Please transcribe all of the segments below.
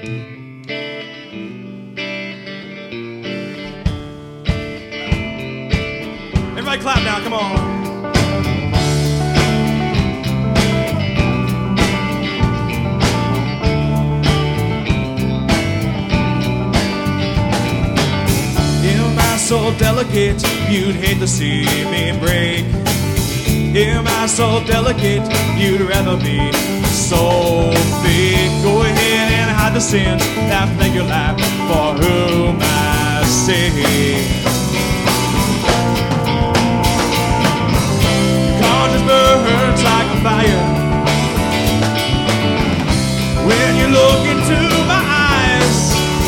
Everybody clap now, come on. So delicate, you'd hate to see me break. Am I so delicate, you'd rather be so fake? Go ahead and hide the sins that plague your life, for whom I say. Conscience burns like a fire when you look into my eyes.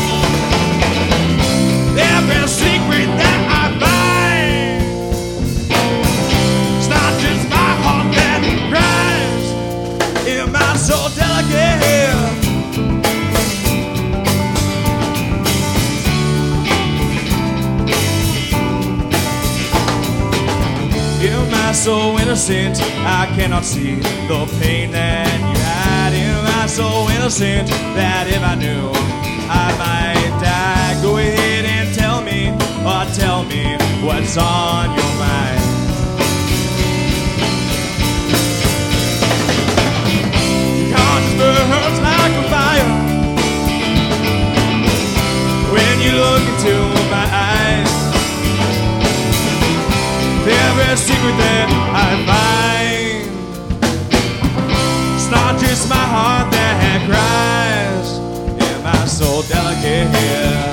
Every secret that I find, it's not just my heart that cries. Am I so delicate? Am I so innocent I cannot see the pain that you had? Am I so innocent that if I knew I might die? Go ahead and tell me what's on your mind. Your conscience burns like a fire when you look into my eyes. Every secret that I find, it's not just my heart that cries. Am I so delicate?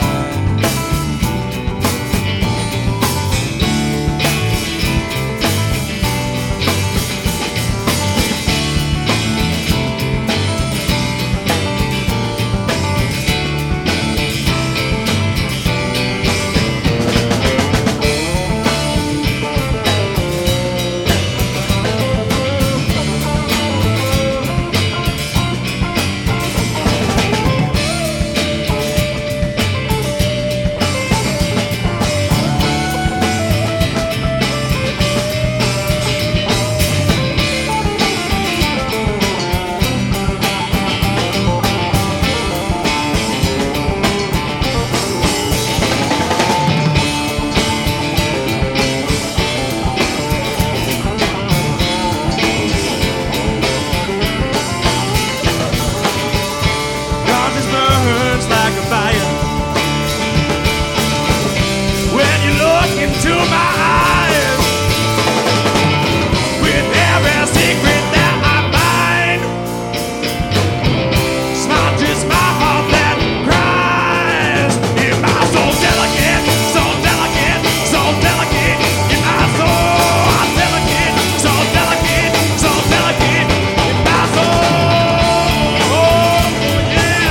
To my eyes, with every secret that I find, it's not just my heart that cries. Am I so delicate, so delicate, so delicate? Am I so delicate, so delicate, so delicate? Am I so, oh yeah.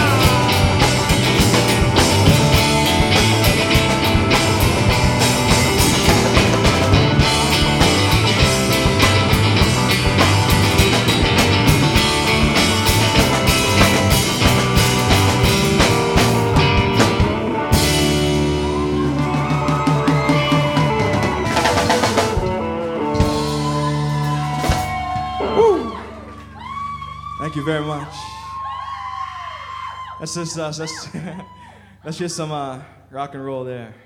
Thank you very much. That's just that's just some rock and roll there.